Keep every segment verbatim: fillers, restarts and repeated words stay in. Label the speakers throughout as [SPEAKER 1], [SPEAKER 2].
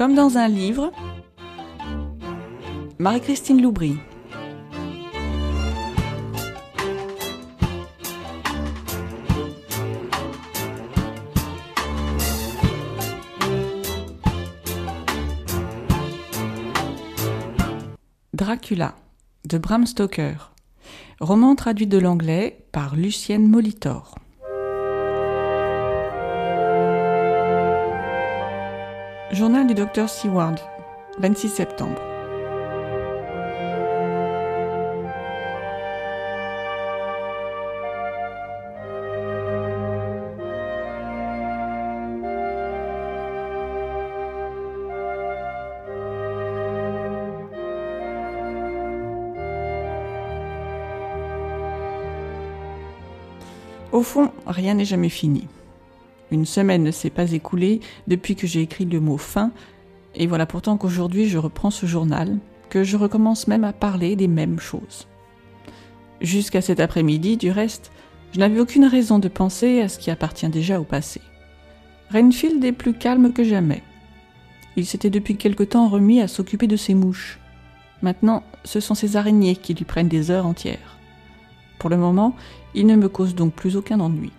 [SPEAKER 1] Comme dans un livre, Marie-Christine Loubry. Dracula, de Bram Stoker. Roman traduit de l'anglais par Lucienne Molitor. Journal du docteur Seward, vingt-six septembre. Au fond, rien n'est jamais fini. Une semaine ne s'est pas écoulée depuis que j'ai écrit le mot « fin », et voilà pourtant qu'aujourd'hui je reprends ce journal, que je recommence même à parler des mêmes choses. Jusqu'à cet après-midi, du reste, je n'avais aucune raison de penser à ce qui appartient déjà au passé. Renfield est plus calme que jamais. Il s'était depuis quelque temps remis à s'occuper de ses mouches. Maintenant, ce sont ces araignées qui lui prennent des heures entières. Pour le moment, il ne me cause donc plus aucun ennui.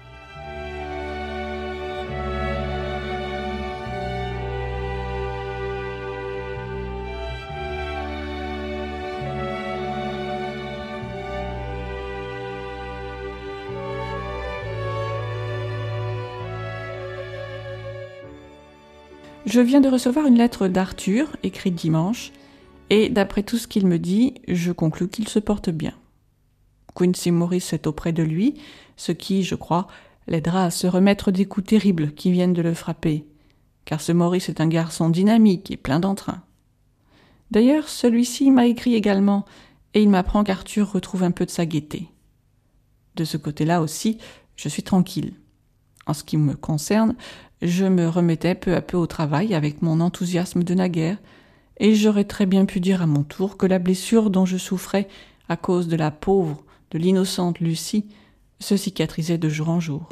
[SPEAKER 1] Je viens de recevoir une lettre d'Arthur, écrite dimanche, et d'après tout ce qu'il me dit, je conclus qu'il se porte bien. Quincy Morris est auprès de lui, ce qui, je crois, l'aidera à se remettre des coups terribles qui viennent de le frapper, car ce Morris est un garçon dynamique et plein d'entrain. D'ailleurs, celui-ci m'a écrit également, et il m'apprend qu'Arthur retrouve un peu de sa gaieté. De ce côté-là aussi, je suis tranquille. En ce qui me concerne, je me remettais peu à peu au travail avec mon enthousiasme de naguère, et j'aurais très bien pu dire à mon tour que la blessure dont je souffrais à cause de la pauvre, de l'innocente Lucie, se cicatrisait de jour en jour.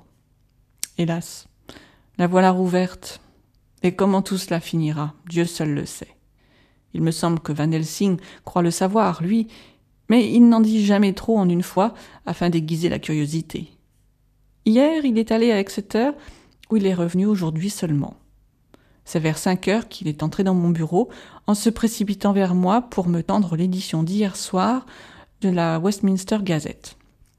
[SPEAKER 1] Hélas, la voilà rouverte, et comment tout cela finira, Dieu seul le sait. Il me semble que Van Helsing croit le savoir, lui, mais il n'en dit jamais trop en une fois, afin d'aiguiser la curiosité. Hier, il est allé à Exeter, où il est revenu aujourd'hui seulement. C'est vers cinq heures qu'il est entré dans mon bureau, en se précipitant vers moi pour me tendre l'édition d'hier soir de la Westminster Gazette.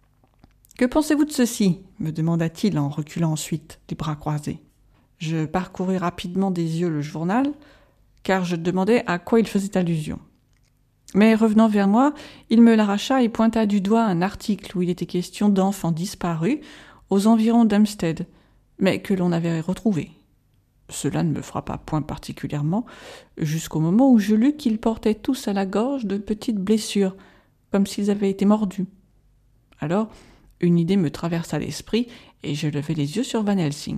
[SPEAKER 1] « Que pensez-vous de ceci ?» me demanda-t-il en reculant ensuite, les bras croisés. Je parcourus rapidement des yeux le journal, car je demandais à quoi il faisait allusion. Mais revenant vers moi, il me l'arracha et pointa du doigt un article où il était question d'enfants disparus aux environs d'Hampstead, mais que l'on avait retrouvé. Cela ne me frappa point particulièrement, jusqu'au moment où je lus qu'ils portaient tous à la gorge de petites blessures, comme s'ils avaient été mordus. Alors, une idée me traversa l'esprit, et je levai les yeux sur Van Helsing.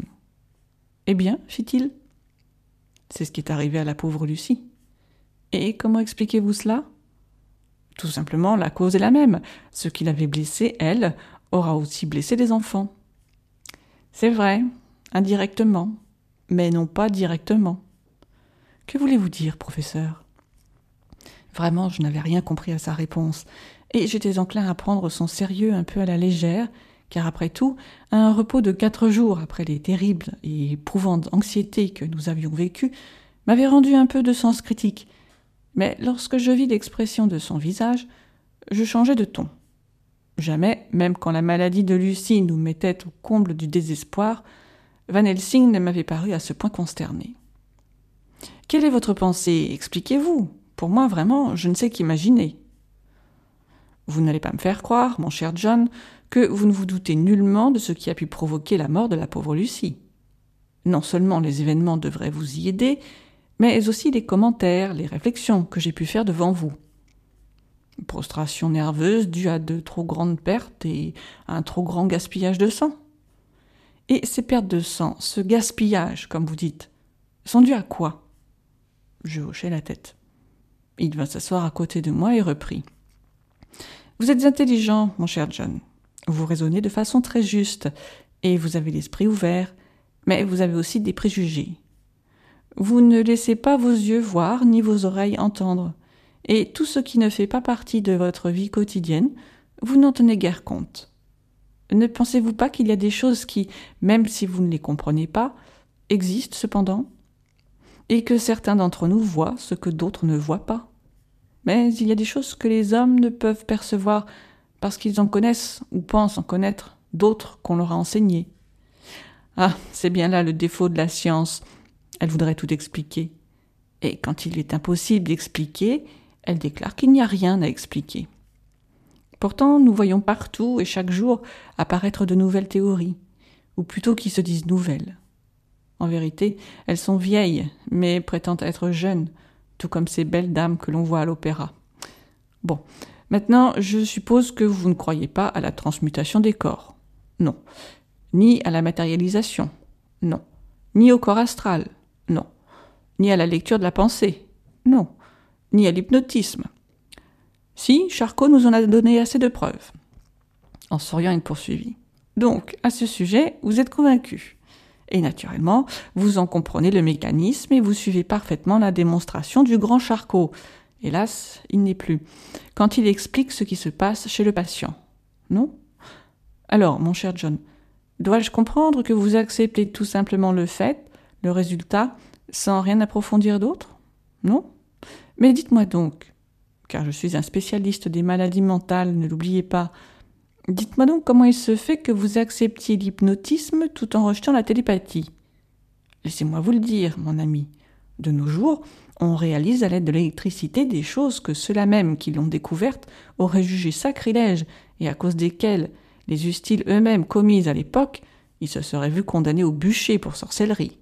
[SPEAKER 1] « Eh bien, fit-il, c'est ce qui est arrivé à la pauvre Lucie. Et comment expliquez-vous cela ? Tout simplement, la cause est la même. Ce qui l'avait blessée, elle, aura aussi blessé les enfants. C'est vrai, indirectement, mais non pas directement. Que voulez-vous dire, professeur ? Vraiment, je n'avais rien compris à sa réponse, et j'étais enclin à prendre son sérieux un peu à la légère, car après tout, un repos de quatre jours après les terribles et éprouvantes anxiétés que nous avions vécues m'avait rendu un peu de sens critique. Mais lorsque je vis l'expression de son visage, je changeai de ton. Jamais, même quand la maladie de Lucie nous mettait au comble du désespoir, Van Helsing ne m'avait paru à ce point consterné. « Quelle est votre pensée ? Expliquez-vous. Pour moi, vraiment, je ne sais qu'imaginer. » Vous n'allez pas me faire croire, mon cher John, que vous ne vous doutez nullement de ce qui a pu provoquer la mort de la pauvre Lucie. Non seulement les événements devraient vous y aider, mais aussi les commentaires, les réflexions que j'ai pu faire devant vous. Prostration nerveuse due à de trop grandes pertes et à un trop grand gaspillage de sang. Et ces pertes de sang, ce gaspillage, comme vous dites, sont dues à quoi ? Je hochai la tête. Il vint s'asseoir à côté de moi et reprit. « Vous êtes intelligent, mon cher John. Vous raisonnez de façon très juste, et vous avez l'esprit ouvert, mais vous avez aussi des préjugés. Vous ne laissez pas vos yeux voir ni vos oreilles entendre. Et tout ce qui ne fait pas partie de votre vie quotidienne, vous n'en tenez guère compte. Ne pensez-vous pas qu'il y a des choses qui, même si vous ne les comprenez pas, existent cependant, et que certains d'entre nous voient ce que d'autres ne voient pas? Mais il y a des choses que les hommes ne peuvent percevoir parce qu'ils en connaissent ou pensent en connaître d'autres qu'on leur a enseignées. Ah, c'est bien là le défaut de la science. Elle voudrait tout expliquer. Et quand il est impossible d'expliquer, elle déclare qu'il n'y a rien à expliquer. Pourtant, nous voyons partout et chaque jour apparaître de nouvelles théories, ou plutôt qui se disent nouvelles. En vérité, elles sont vieilles, mais prétendent être jeunes, tout comme ces belles dames que l'on voit à l'opéra. Bon, maintenant, je suppose que vous ne croyez pas à la transmutation des corps. Non. Ni à la matérialisation. Non. Ni au corps astral. Non. Ni à la lecture de la pensée. Non. Ni à l'hypnotisme. Si, Charcot nous en a donné assez de preuves. En souriant, il poursuivit. Donc, à ce sujet, vous êtes convaincu. Et naturellement, vous en comprenez le mécanisme et vous suivez parfaitement la démonstration du grand Charcot. Hélas, il n'est plus. Quand il explique ce qui se passe chez le patient. Non ? Alors, mon cher John, dois-je comprendre que vous acceptez tout simplement le fait, le résultat, sans rien approfondir d'autre ? Non ? Mais dites-moi donc, car je suis un spécialiste des maladies mentales, ne l'oubliez pas, dites-moi donc comment il se fait que vous acceptiez l'hypnotisme tout en rejetant la télépathie. Laissez-moi vous le dire, mon ami. De nos jours, on réalise à l'aide de l'électricité des choses que ceux-là même qui l'ont découverte auraient jugées sacrilèges et à cause desquelles, les eussent-ils eux-mêmes commises à l'époque, ils se seraient vus condamnés au bûcher pour sorcellerie.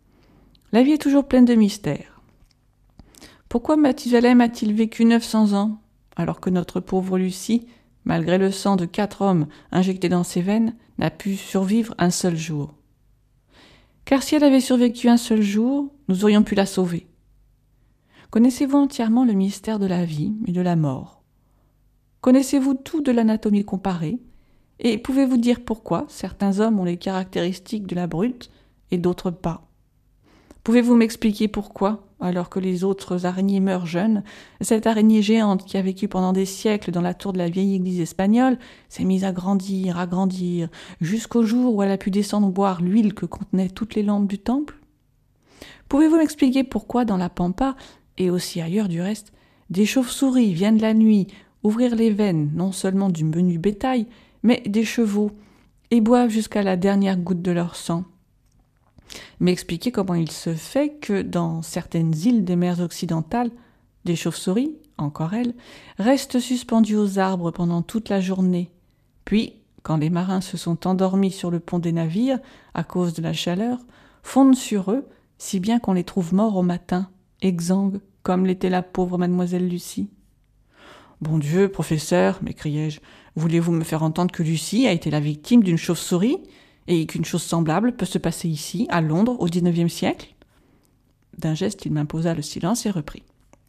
[SPEAKER 1] La vie est toujours pleine de mystères. Pourquoi Mathusalem a-t-il vécu neuf cents ans, alors que notre pauvre Lucie, malgré le sang de quatre hommes injecté dans ses veines, n'a pu survivre un seul jour? Car si elle avait survécu un seul jour, nous aurions pu la sauver. Connaissez-vous entièrement le mystère de la vie et de la mort? Connaissez-vous tout de l'anatomie comparée? Et pouvez-vous dire pourquoi certains hommes ont les caractéristiques de la brute et d'autres pas? Pouvez-vous m'expliquer pourquoi, alors que les autres araignées meurent jeunes, cette araignée géante qui a vécu pendant des siècles dans la tour de la vieille église espagnole s'est mise à grandir, à grandir, jusqu'au jour où elle a pu descendre boire l'huile que contenaient toutes les lampes du temple? Pouvez-vous m'expliquer pourquoi dans la pampa, et aussi ailleurs du reste, des chauves-souris viennent la nuit ouvrir les veines non seulement du menu bétail, mais des chevaux, et boivent jusqu'à la dernière goutte de leur sang? M'expliquer comment il se fait que, dans certaines îles des mers occidentales, des chauves-souris, encore elles, restent suspendues aux arbres pendant toute la journée. Puis, quand les marins se sont endormis sur le pont des navires, à cause de la chaleur, fondent sur eux, si bien qu'on les trouve morts au matin, exsangues, comme l'était la pauvre mademoiselle Lucie. « Bon Dieu, professeur, m'écriai-je, voulez-vous me faire entendre que Lucie a été la victime d'une chauve-souris ? Et qu'une chose semblable peut se passer ici, à Londres, au dix-neuvième siècle ?» D'un geste, il m'imposa le silence et reprit.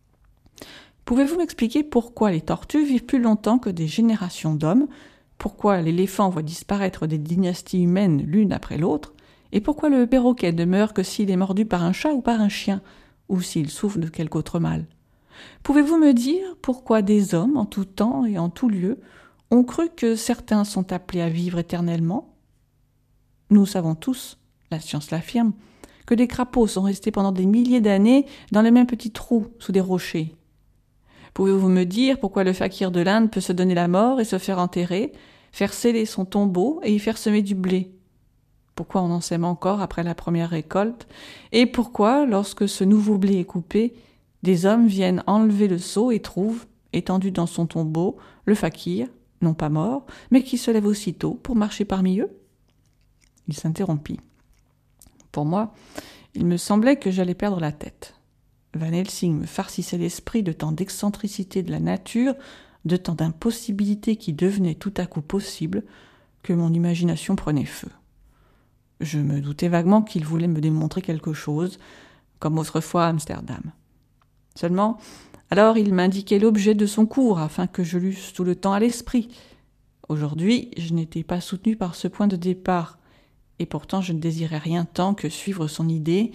[SPEAKER 1] « Pouvez-vous m'expliquer pourquoi les tortues vivent plus longtemps que des générations d'hommes, pourquoi l'éléphant voit disparaître des dynasties humaines l'une après l'autre, et pourquoi le perroquet ne meurt que s'il est mordu par un chat ou par un chien, ou s'il souffre de quelque autre mal? Pouvez-vous me dire pourquoi des hommes, en tout temps et en tout lieu, ont cru que certains sont appelés à vivre éternellement? Nous savons tous, la science l'affirme, que des crapauds sont restés pendant des milliers d'années dans les mêmes petits trous sous des rochers. Pouvez-vous me dire pourquoi le fakir de l'Inde peut se donner la mort et se faire enterrer, faire sceller son tombeau et y faire semer du blé? Pourquoi on en sème encore après la première récolte? Et pourquoi, lorsque ce nouveau blé est coupé, des hommes viennent enlever le seau et trouvent, étendu dans son tombeau, le fakir, non pas mort, mais qui se lève aussitôt pour marcher parmi eux? Il s'interrompit. Pour moi, il me semblait que j'allais perdre la tête. Van Helsing me farcissait l'esprit de tant d'excentricité de la nature, de tant d'impossibilités qui devenaient tout à coup possibles, que mon imagination prenait feu. Je me doutais vaguement qu'il voulait me démontrer quelque chose, comme autrefois à Amsterdam. Seulement, alors il m'indiquait l'objet de son cours, afin que je l'eusse tout le temps à l'esprit. Aujourd'hui, je n'étais pas soutenu par ce point de départ, et pourtant je ne désirais rien tant que suivre son idée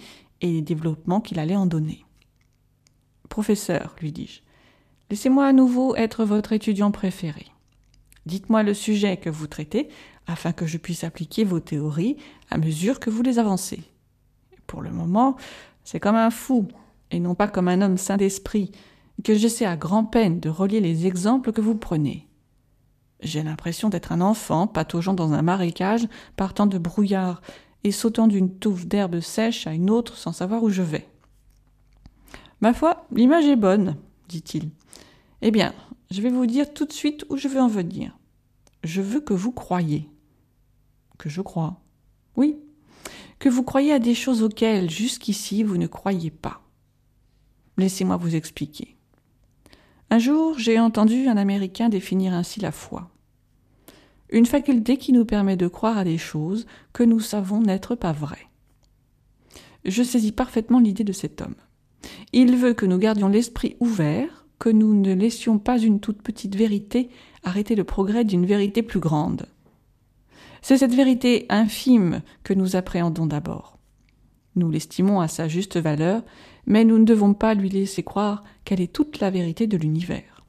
[SPEAKER 1] et les développements qu'il allait en donner. « Professeur, lui dis-je, laissez-moi à nouveau être votre étudiant préféré. Dites-moi le sujet que vous traitez afin que je puisse appliquer vos théories à mesure que vous les avancez. Pour le moment, c'est comme un fou, et non pas comme un homme sain d'esprit, que j'essaie à grand-peine de relier les exemples que vous prenez. J'ai l'impression d'être un enfant pataugeant dans un marécage, partant de brouillard et sautant d'une touffe d'herbe sèche à une autre sans savoir où je vais. »« Ma foi, l'image est bonne, dit-il. Eh bien, je vais vous dire tout de suite où je veux en venir. Je veux que vous croyiez. »« Que je croie. »« Oui, que vous croyez à des choses auxquelles, jusqu'ici, vous ne croyez pas. Laissez-moi vous expliquer. Un jour, j'ai entendu un Américain définir ainsi la foi. Une faculté qui nous permet de croire à des choses que nous savons n'être pas vraies. Je saisis parfaitement l'idée de cet homme. Il veut que nous gardions l'esprit ouvert, que nous ne laissions pas une toute petite vérité arrêter le progrès d'une vérité plus grande. C'est cette vérité infime que nous appréhendons d'abord. Nous l'estimons à sa juste valeur, mais nous ne devons pas lui laisser croire qu'elle est toute la vérité de l'univers.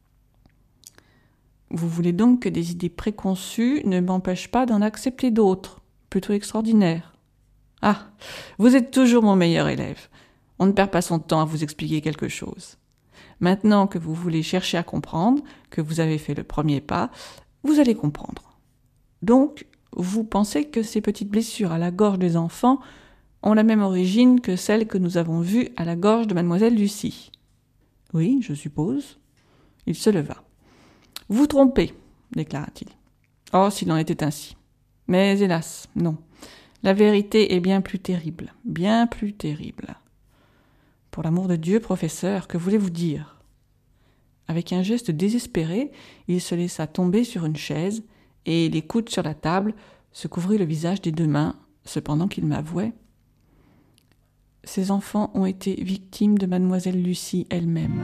[SPEAKER 1] Vous voulez donc que des idées préconçues ne m'empêchent pas d'en accepter d'autres, plutôt extraordinaires. Ah, vous êtes toujours mon meilleur élève. On ne perd pas son temps à vous expliquer quelque chose. Maintenant que vous voulez chercher à comprendre, que vous avez fait le premier pas, vous allez comprendre. Donc, vous pensez que ces petites blessures à la gorge des enfants ont la même origine que celles que nous avons vues à la gorge de mademoiselle Lucie. Oui, je suppose. Il se leva. Vous trompez, déclara-t-il. Oh, s'il en était ainsi. Mais hélas, non. La vérité est bien plus terrible, bien plus terrible. Pour l'amour de Dieu, professeur, que voulez-vous dire ? Avec un geste désespéré, il se laissa tomber sur une chaise et, les coudes sur la table, se couvrit le visage des deux mains, cependant qu'il m'avouait. Ces enfants ont été victimes de mademoiselle Lucie elle-même.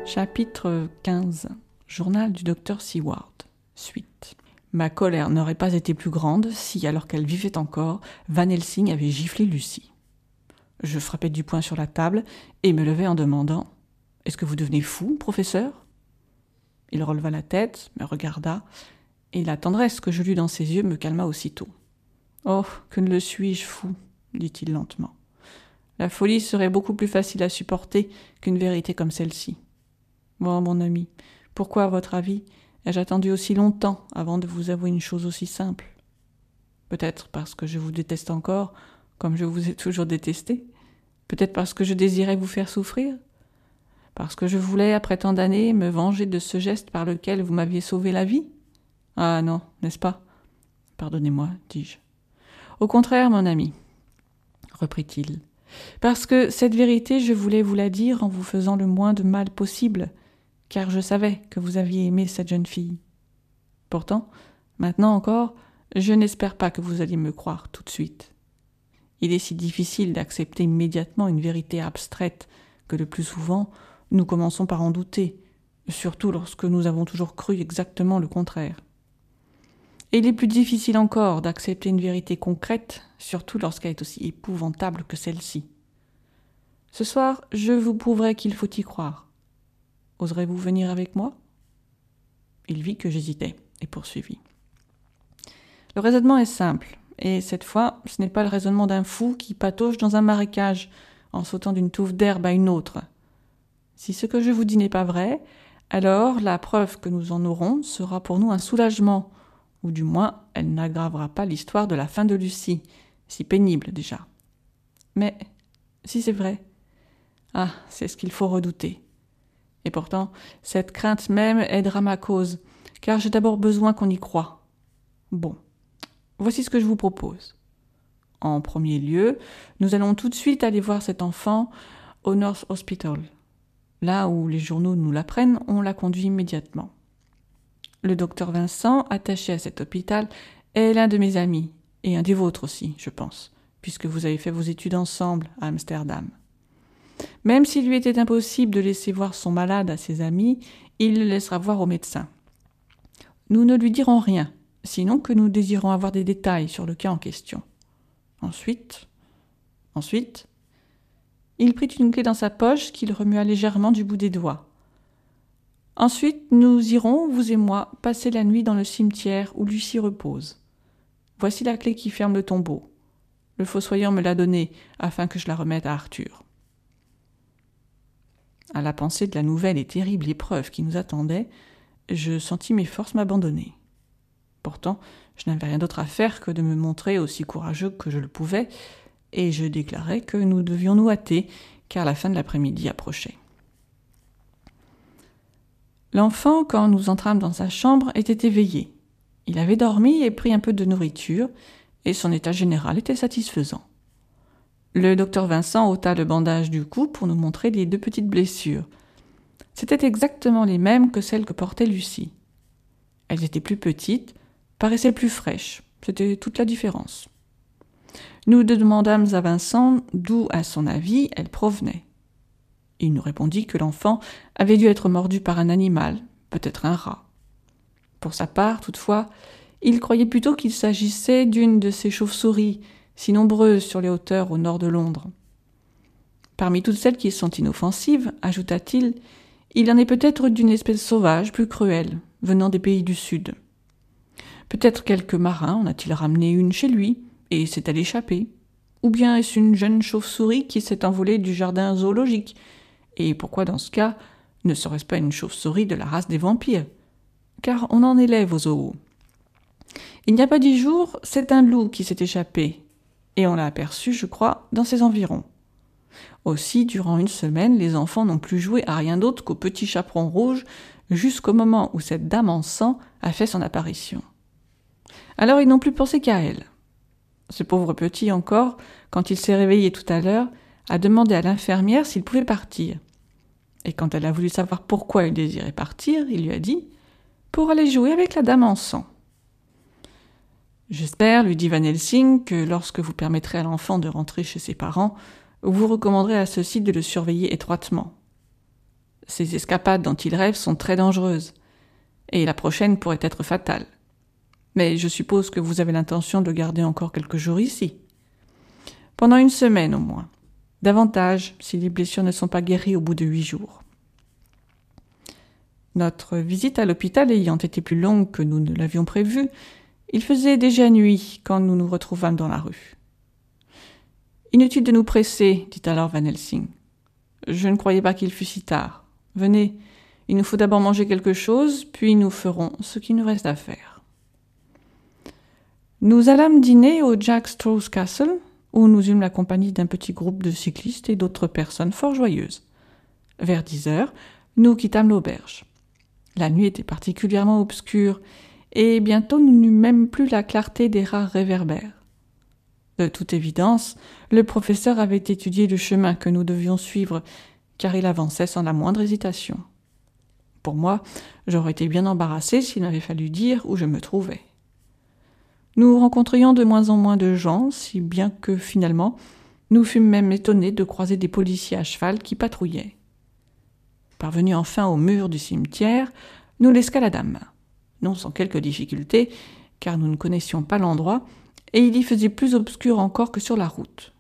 [SPEAKER 1] Chapitre quinze. Journal du docteur Seward. Suite. Ma colère n'aurait pas été plus grande si, alors qu'elle vivait encore, Van Helsing avait giflé Lucie. Je frappai du poing sur la table et me levai en demandant « Est-ce que vous devenez fou, professeur ?» Il releva la tête, me regarda, et la tendresse que je lus dans ses yeux me calma aussitôt. « Oh, que ne le suis-je fou !» dit-il lentement. « La folie serait beaucoup plus facile à supporter qu'une vérité comme celle-ci. Bon, mon ami, pourquoi, à votre avis, ai-je attendu aussi longtemps avant de vous avouer une chose aussi simple ? Peut-être parce que je vous déteste encore, comme je vous ai toujours détesté. Peut-être parce que je désirais vous faire souffrir. Parce que je voulais, après tant d'années, me venger de ce geste par lequel vous m'aviez sauvé la vie ? Ah non, n'est-ce pas ? Pardonnez-moi, dis-je. Au contraire, mon ami, reprit-il, parce que cette vérité, je voulais vous la dire en vous faisant le moins de mal possible, car je savais que vous aviez aimé cette jeune fille. Pourtant, maintenant encore, je n'espère pas que vous alliez me croire tout de suite. Il est si difficile d'accepter immédiatement une vérité abstraite que le plus souvent, nous commençons par en douter, surtout lorsque nous avons toujours cru exactement le contraire. Et il est plus difficile encore d'accepter une vérité concrète, surtout lorsqu'elle est aussi épouvantable que celle-ci. Ce soir, je vous prouverai qu'il faut y croire. Oserez-vous venir avec moi ? Il vit que j'hésitais et poursuivit. Le raisonnement est simple, et cette fois, ce n'est pas le raisonnement d'un fou qui patauge dans un marécage en sautant d'une touffe d'herbe à une autre. Si ce que je vous dis n'est pas vrai, alors la preuve que nous en aurons sera pour nous un soulagement, ou du moins elle n'aggravera pas l'histoire de la fin de Lucie, si pénible déjà. Mais si c'est vrai, ah, c'est ce qu'il faut redouter. Et pourtant, cette crainte même aidera ma cause, car j'ai d'abord besoin qu'on y croie. Bon, voici ce que je vous propose. En premier lieu, nous allons tout de suite aller voir cet enfant au North Hospital. Là où les journaux nous l'apprennent, on la conduit immédiatement. Le docteur Vincent, attaché à cet hôpital, est l'un de mes amis, et un des vôtres aussi, je pense, puisque vous avez fait vos études ensemble à Amsterdam. Même s'il lui était impossible de laisser voir son malade à ses amis, il le laissera voir au médecin. Nous ne lui dirons rien, sinon que nous désirons avoir des détails sur le cas en question. Ensuite, ensuite, il prit une clé dans sa poche qu'il remua légèrement du bout des doigts. Ensuite, nous irons, vous et moi, passer la nuit dans le cimetière où Lucie repose. Voici la clé qui ferme le tombeau. Le fossoyeur me l'a donnée afin que je la remette à Arthur. À la pensée de la nouvelle et terrible épreuve qui nous attendait, je sentis mes forces m'abandonner. Pourtant, je n'avais rien d'autre à faire que de me montrer aussi courageux que je le pouvais, et je déclarai que nous devions nous hâter, car la fin de l'après-midi approchait. L'enfant, quand nous entrâmes dans sa chambre, était éveillé. Il avait dormi et pris un peu de nourriture, et son état général était satisfaisant. Le docteur Vincent ôta le bandage du cou pour nous montrer les deux petites blessures. C'étaient exactement les mêmes que celles que portait Lucie. Elles étaient plus petites, paraissaient plus fraîches. C'était toute la différence. Nous demandâmes à Vincent d'où, à son avis, elles provenaient. Il nous répondit que l'enfant avait dû être mordu par un animal, peut-être un rat. Pour sa part, toutefois, il croyait plutôt qu'il s'agissait d'une de ces chauves-souris, si nombreuses sur les hauteurs au nord de Londres. Parmi toutes celles qui sont inoffensives, ajouta-t-il, il en est peut-être d'une espèce sauvage, plus cruelle, venant des pays du Sud. Peut-être quelque marin en a-t-il ramené une chez lui, et s'est allé échapper. Ou bien est-ce une jeune chauve-souris qui s'est envolée du jardin zoologique, et pourquoi dans ce cas ne serait-ce pas une chauve-souris de la race des vampires ? Car on en élève aux zoos. Il n'y a pas dix jours, c'est un loup qui s'est échappé, et on l'a aperçu, je crois, dans ses environs. Aussi, durant une semaine, les enfants n'ont plus joué à rien d'autre qu'au petit chaperon rouge jusqu'au moment où cette dame en sang a fait son apparition. Alors ils n'ont plus pensé qu'à elle. Ce pauvre petit encore, quand il s'est réveillé tout à l'heure, a demandé à l'infirmière s'il pouvait partir. Et quand elle a voulu savoir pourquoi il désirait partir, il lui a dit « pour aller jouer avec la dame en sang ». J'espère, lui dit Van Helsing, que lorsque vous permettrez à l'enfant de rentrer chez ses parents, vous recommanderez à ceux-ci de le surveiller étroitement. Ces escapades dont il rêve sont très dangereuses, et la prochaine pourrait être fatale. Mais je suppose que vous avez l'intention de garder encore quelques jours ici. Pendant une semaine au moins. Davantage, si les blessures ne sont pas guéries au bout de huit jours. Notre visite à l'hôpital ayant été plus longue que nous ne l'avions prévu, il faisait déjà nuit quand nous nous retrouvâmes dans la rue. « Inutile de nous presser, dit alors Van Helsing. Je ne croyais pas qu'il fût si tard. Venez, il nous faut d'abord manger quelque chose, puis nous ferons ce qu'il nous reste à faire. » Nous allâmes dîner au Jack Straw's Castle, où nous eûmes la compagnie d'un petit groupe de cyclistes et d'autres personnes fort joyeuses. Vers dix heures, nous quittâmes l'auberge. La nuit était particulièrement obscure, et bientôt nous n'eûmes même plus la clarté des rares réverbères. De toute évidence, le professeur avait étudié le chemin que nous devions suivre, car il avançait sans la moindre hésitation. Pour moi, j'aurais été bien embarrassé s'il m'avait fallu dire où je me trouvais. Nous rencontrions de moins en moins de gens, si bien que, finalement, nous fûmes même étonnés de croiser des policiers à cheval qui patrouillaient. Parvenus enfin au mur du cimetière, nous l'escaladâmes, non sans quelques difficultés, car nous ne connaissions pas l'endroit, et il y faisait plus obscur encore que sur la route.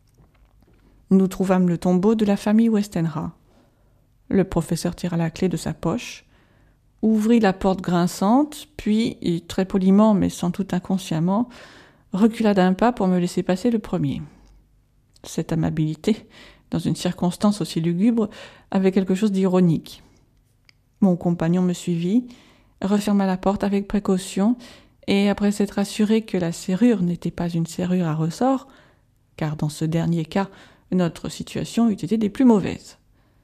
[SPEAKER 1] Nous trouvâmes le tombeau de la famille Westenra. Le professeur tira la clé de sa poche, ouvrit la porte grinçante, puis, très poliment mais sans doute inconsciemment, recula d'un pas pour me laisser passer le premier. Cette amabilité, dans une circonstance aussi lugubre, avait quelque chose d'ironique. Mon compagnon me suivit, referma la porte avec précaution, et après s'être assuré que la serrure n'était pas une serrure à ressort, car dans ce dernier cas, notre situation eût été des plus mauvaises.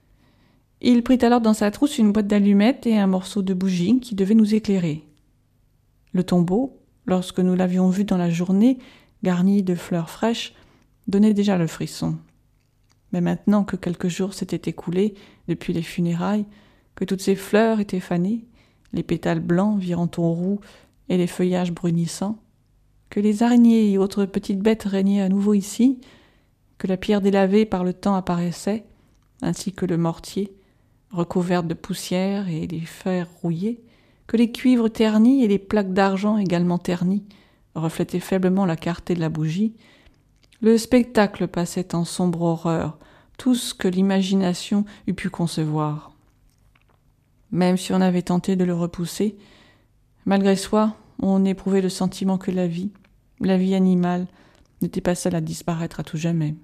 [SPEAKER 1] Il prit alors dans sa trousse une boîte d'allumettes et un morceau de bougie qui devait nous éclairer. Le tombeau, lorsque nous l'avions vu dans la journée, garni de fleurs fraîches, donnait déjà le frisson. Mais maintenant que quelques jours s'étaient écoulés depuis les funérailles, que toutes ces fleurs étaient fanées, les pétales blancs virant au roux et les feuillages brunissants, que les araignées et autres petites bêtes régnaient à nouveau ici, que la pierre délavée par le temps apparaissait, ainsi que le mortier, recouvert de poussière et les fers rouillés, que les cuivres ternis et les plaques d'argent également ternies reflétaient faiblement la clarté de la bougie, le spectacle passait en sombre horreur, tout ce que l'imagination eût pu concevoir. Même si on avait tenté de le repousser, malgré soi, on éprouvait le sentiment que la vie, la vie animale, n'était pas seule à disparaître à tout jamais.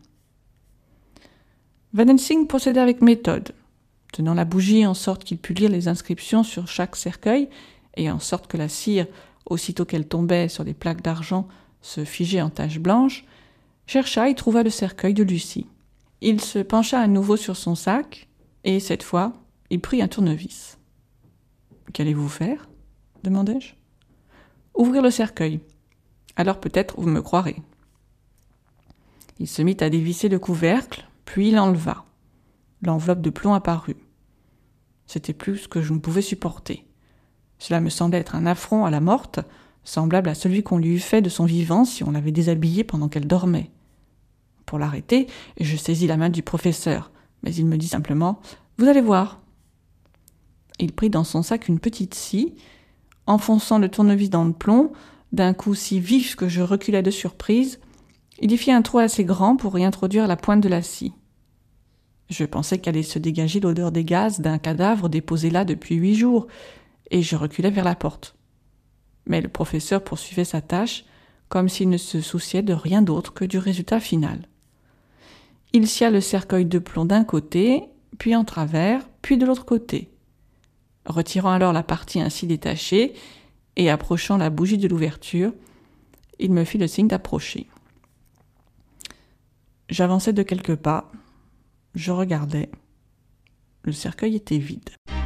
[SPEAKER 1] Van Helsing procédait avec méthode, tenant la bougie en sorte qu'il pût lire les inscriptions sur chaque cercueil, et en sorte que la cire, aussitôt qu'elle tombait sur les plaques d'argent, se figeait en taches blanches, chercha et trouva le cercueil de Lucie. Il se pencha à nouveau sur son sac, et cette fois, il prit un tournevis. « Qu'allez-vous faire ?» demandai-je. « Ouvrir le cercueil. Alors peut-être vous me croirez. » Il se mit à dévisser le couvercle, puis l'enleva. L'enveloppe de plomb apparut. C'était plus ce que je ne pouvais supporter. Cela me semblait être un affront à la morte, semblable à celui qu'on lui eût fait de son vivant si on l'avait déshabillée pendant qu'elle dormait. Pour l'arrêter, je saisis la main du professeur, mais il me dit simplement « Vous allez voir ». Il prit dans son sac une petite scie, enfonçant le tournevis dans le plomb, d'un coup si vif que je reculai de surprise, il y fit un trou assez grand pour y introduire la pointe de la scie. Je pensais qu'allait se dégager l'odeur des gaz d'un cadavre déposé là depuis huit jours, et je reculai vers la porte. Mais le professeur poursuivait sa tâche, comme s'il ne se souciait de rien d'autre que du résultat final. Il scia le cercueil de plomb d'un côté, puis en travers, puis de l'autre côté. Retirant alors la partie ainsi détachée, et approchant la bougie de l'ouverture, il me fit le signe d'approcher. J'avançai de quelques pas, je regardais. Le cercueil était vide.